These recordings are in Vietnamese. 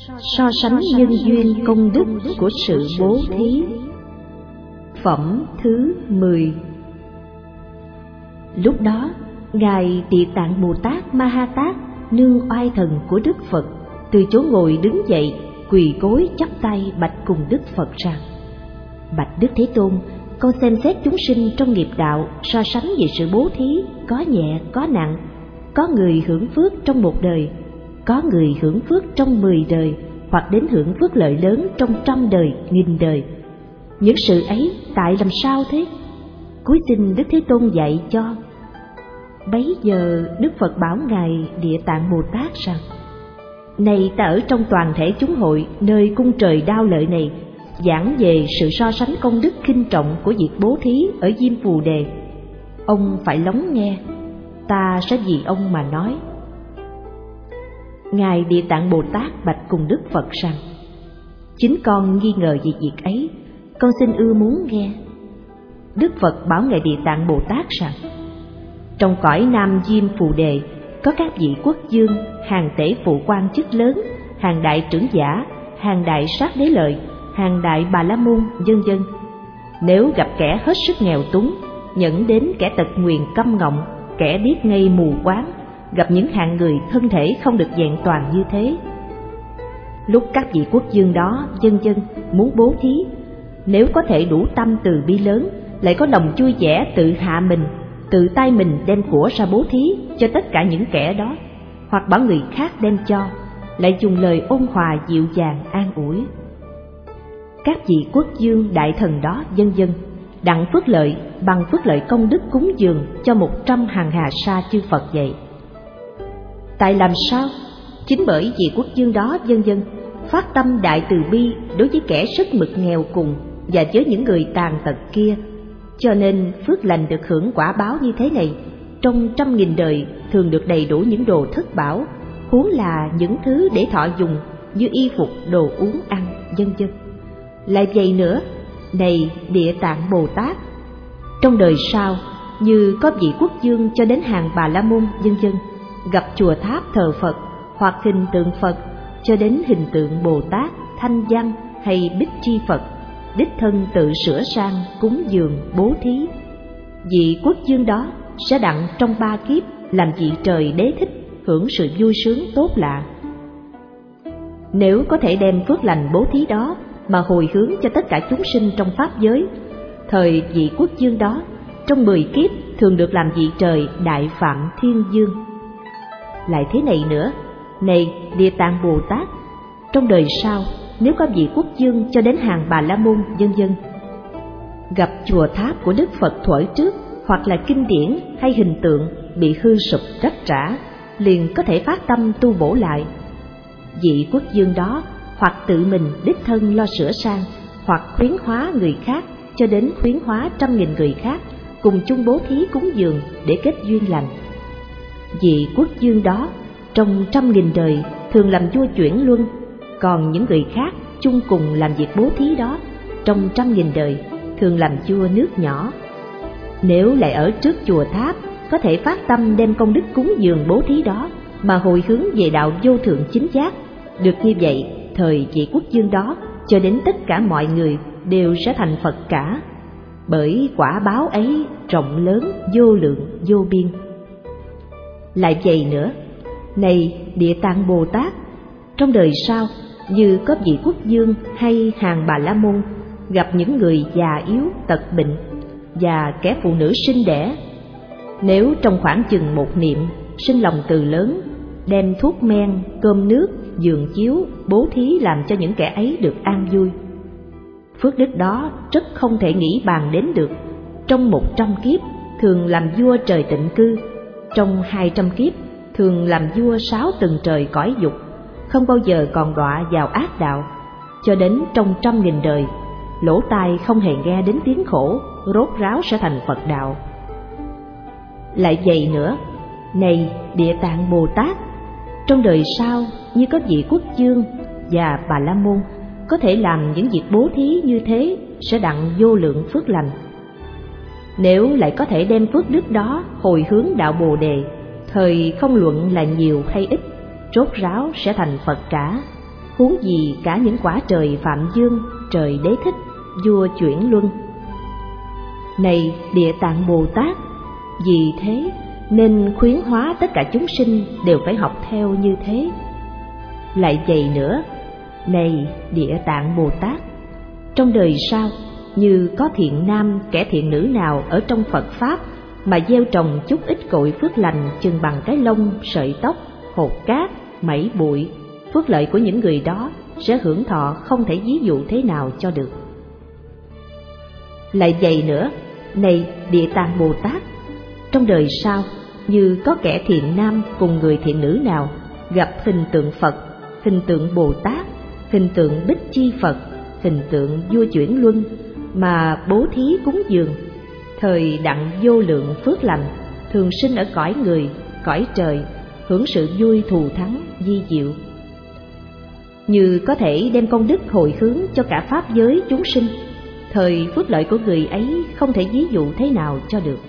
So sánh nhân duyên công đức của sự bố thí. Phẩm thứ 10. Lúc đó, Ngài Địa Tạng Bồ Tát Ma Ha Tát, nương oai thần của Đức Phật, từ chỗ ngồi đứng dậy, quỳ gối chắp tay bạch cùng Đức Phật rằng: Bạch Đức Thế Tôn, con xem xét chúng sinh trong nghiệp đạo, so sánh về sự bố thí, có nhẹ có nặng, có người hưởng phước trong một đời, có người hưởng phước trong 10 đời, hoặc đến hưởng phước lợi lớn trong 100 đời, 1000 đời. Những sự ấy tại làm sao thế? Cúi xin Đức Thế Tôn dạy cho. Bấy giờ Đức Phật bảo Ngài Địa Tạng Bồ Tát rằng: Này ta ở trong toàn thể chúng hội nơi cung trời Đao Lợi này, giảng về sự so sánh công đức khinh trọng của việc bố thí ở Diêm Phù Đề. Ông phải lắng nghe, ta sẽ vì ông mà nói. Ngài Địa Tạng Bồ Tát bạch cùng Đức Phật rằng: Chính con nghi ngờ về việc ấy, con xin ưa muốn nghe. Đức Phật bảo Ngài Địa Tạng Bồ Tát rằng: Trong cõi Nam Diêm Phù Đề có các vị quốc vương, hàng tể phụ quan chức lớn, hàng đại trưởng giả, hàng đại sát đế lợi, hàng đại bà la môn, vân vân. Nếu gặp kẻ hết sức nghèo túng, nhẫn đến kẻ tật nguyền câm ngọng, kẻ điếc ngây mù quáng, gặp những hạng người thân thể không được vẹn toàn như thế, lúc các vị quốc vương đó, vân vân, muốn bố thí, nếu có thể đủ tâm từ bi lớn, lại có lòng vui vẻ tự hạ mình, tự tay mình đem của ra bố thí cho tất cả những kẻ đó, hoặc bảo người khác đem cho, lại dùng lời ôn hòa dịu dàng an ủi. Các vị quốc vương đại thần đó, vân vân, đặng phước lợi bằng phước lợi công đức cúng dường cho 100 hàng hà sa chư Phật vậy. Tại làm sao? Chính bởi vị quốc vương đó, vân vân, phát tâm đại từ bi đối với kẻ sức mực nghèo cùng và với những người tàn tật kia, cho nên phước lành được hưởng quả báo như thế này, trong 100.000 đời thường được đầy đủ những đồ thất bảo, huống là những thứ để thọ dùng như y phục, đồ uống ăn, vân vân. Lại vậy nữa, này Địa Tạng Bồ Tát, trong đời sau, như có vị quốc vương cho đến hàng bà la môn, vân vân, gặp chùa tháp thờ Phật hoặc hình tượng Phật, cho đến hình tượng Bồ Tát, Thanh Văn hay Bích Chi Phật, đích thân tự sửa sang cúng dường bố thí, vị quốc vương đó sẽ đặng trong 3 kiếp làm vị trời đế thích, hưởng sự vui sướng tốt lạ. Nếu có thể đem phước lành bố thí đó mà hồi hướng cho tất cả chúng sinh trong pháp giới, thời vị quốc vương đó trong 10 kiếp thường được làm vị trời Đại Phạm Thiên Dương. Lại thế này nữa, này Địa Tạng Bồ Tát, trong đời sau, nếu có vị quốc vương cho đến hàng bà la môn, vân vân, gặp chùa tháp của Đức Phật thuở trước, hoặc là kinh điển hay hình tượng bị hư sụp rách rã, liền có thể phát tâm tu bổ lại. Vị quốc vương đó hoặc tự mình đích thân lo sửa sang, hoặc khuyến hóa người khác cho đến khuyến hóa 100.000 người khác cùng chung bố thí cúng dường để kết duyên lành. Vị quốc vương đó trong 100.000 đời thường làm vua chuyển luân, còn những người khác chung cùng làm việc bố thí đó trong 100.000 đời thường làm vua nước nhỏ. Nếu lại ở trước chùa tháp có thể phát tâm đem công đức cúng dường bố thí đó mà hồi hướng về đạo vô thượng chính giác, được như vậy, thời vị quốc vương đó cho đến tất cả mọi người đều sẽ thành Phật cả, bởi quả báo ấy rộng lớn, vô lượng, vô biên. Lại vậy nữa, này Địa Tạng Bồ Tát, trong đời sau, như có vị quốc vương hay hàng bà la môn gặp những người già yếu, tật bệnh và kẻ phụ nữ sinh đẻ, nếu trong khoảng chừng một niệm sinh lòng từ lớn, đem thuốc men, cơm nước, giường chiếu bố thí làm cho những kẻ ấy được an vui, phước đức đó rất không thể nghĩ bàn đến được. Trong 100 kiếp thường làm vua trời tịnh cư, trong 200 kiếp thường làm vua 6 tầng trời cõi dục, không bao giờ còn đọa vào ác đạo, cho đến trong 100.000 đời lỗ tai không hề nghe đến tiếng khổ, rốt ráo sẽ thành Phật đạo. Lại vậy nữa, này Địa Tạng Bồ Tát, trong đời sau, như có vị quốc vương và bà la môn có thể làm những việc bố thí như thế, sẽ đặng vô lượng phước lành. Nếu lại có thể đem phước đức đó hồi hướng đạo Bồ Đề, thời không luận là nhiều hay ít, rốt ráo sẽ thành Phật cả, huống gì cả những quả trời Phạm Dương, trời Đế Thích, vua Chuyển Luân. Này Địa Tạng Bồ Tát, vì thế nên khuyến hóa tất cả chúng sinh đều phải học theo như thế. Lại vậy nữa, này Địa Tạng Bồ Tát, trong đời sau như có thiện nam kẻ thiện nữ nào ở trong Phật Pháp mà gieo trồng chút ít cội phước lành chừng bằng cái lông, sợi tóc, hột cát, mẩy bụi, phước lợi của những người đó sẽ hưởng thọ không thể ví dụ thế nào cho được. Lại vậy nữa, này Địa Tạng Bồ Tát, trong đời sau như có kẻ thiện nam cùng người thiện nữ nào gặp hình tượng Phật, hình tượng Bồ Tát, hình tượng Bích Chi Phật, hình tượng vua Chuyển Luân mà bố thí cúng dường, thời đặng vô lượng phước lành, thường sinh ở cõi người, cõi trời, hưởng sự vui thù thắng vi diệu. Như có thể đem công đức hồi hướng cho cả pháp giới chúng sinh, thời phước lợi của người ấy không thể ví dụ thế nào cho được.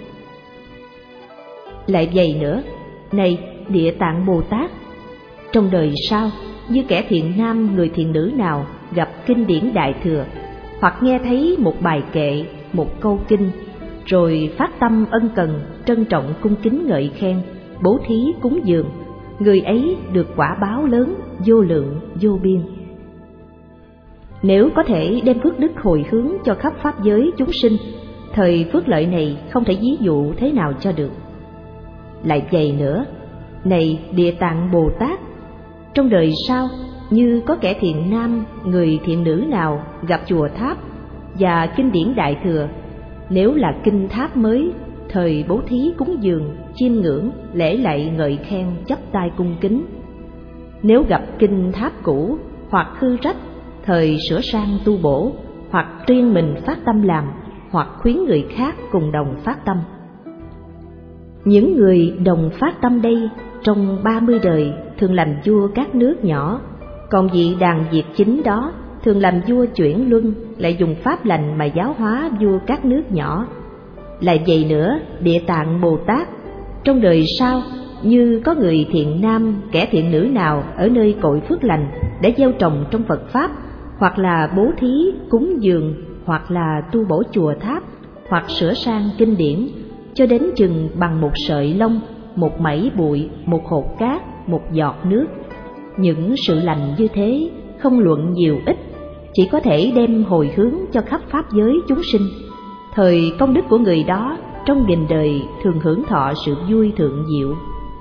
Lại vậy nữa, này Địa Tạng Bồ Tát, trong đời sau như kẻ thiện nam người thiện nữ nào gặp kinh điển Đại Thừa, hoặc nghe thấy một bài kệ, một câu kinh, rồi phát tâm ân cần, trân trọng cung kính ngợi khen, bố thí cúng dường, người ấy được quả báo lớn, vô lượng, vô biên. Nếu có thể đem phước đức hồi hướng cho khắp pháp giới chúng sinh, thời phước lợi này không thể ví dụ thế nào cho được. Lại vậy nữa, này Địa Tạng Bồ Tát, trong đời sau như có kẻ thiện nam người thiện nữ nào gặp chùa tháp và kinh điển Đại Thừa, nếu là kinh tháp mới, thời bố thí cúng dường, chiêm ngưỡng, lễ lạy ngợi khen, chắp tay cung kính. Nếu gặp kinh tháp cũ hoặc hư rách, thời sửa sang tu bổ, hoặc riêng mình phát tâm làm, hoặc khuyến người khác cùng đồng phát tâm. Những người đồng phát tâm đây trong 30 đời thường làm vua các nước nhỏ, còn vị Đàn Việt Chính đó thường làm vua Chuyển Luân, lại dùng pháp lành mà giáo hóa vua các nước nhỏ. Lại vậy nữa, Địa Tạng Bồ Tát, trong đời sau như có người thiện nam kẻ thiện nữ nào ở nơi cội phước lành để gieo trồng trong Phật Pháp, hoặc là bố thí cúng dường, hoặc là tu bổ chùa tháp, hoặc sửa sang kinh điển, cho đến chừng bằng một sợi lông, một mẩy bụi, một hột cát, một giọt nước. Những sự lành như thế không luận nhiều ít, chỉ có thể đem hồi hướng cho khắp pháp giới chúng sinh, thời công đức của người đó trong nghìn đời thường hưởng thọ sự vui thượng diệu.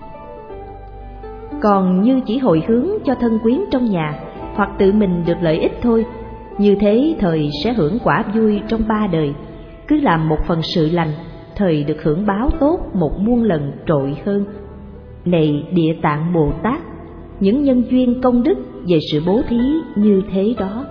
Còn như chỉ hồi hướng cho thân quyến trong nhà, hoặc tự mình được lợi ích thôi, như thế thời sẽ hưởng quả vui trong 3 đời, cứ làm một phần sự lành, thời được hưởng báo tốt 1.000 lần trội hơn. Này Địa Tạng Bồ Tát, những nhân duyên công đức về sự bố thí như thế đó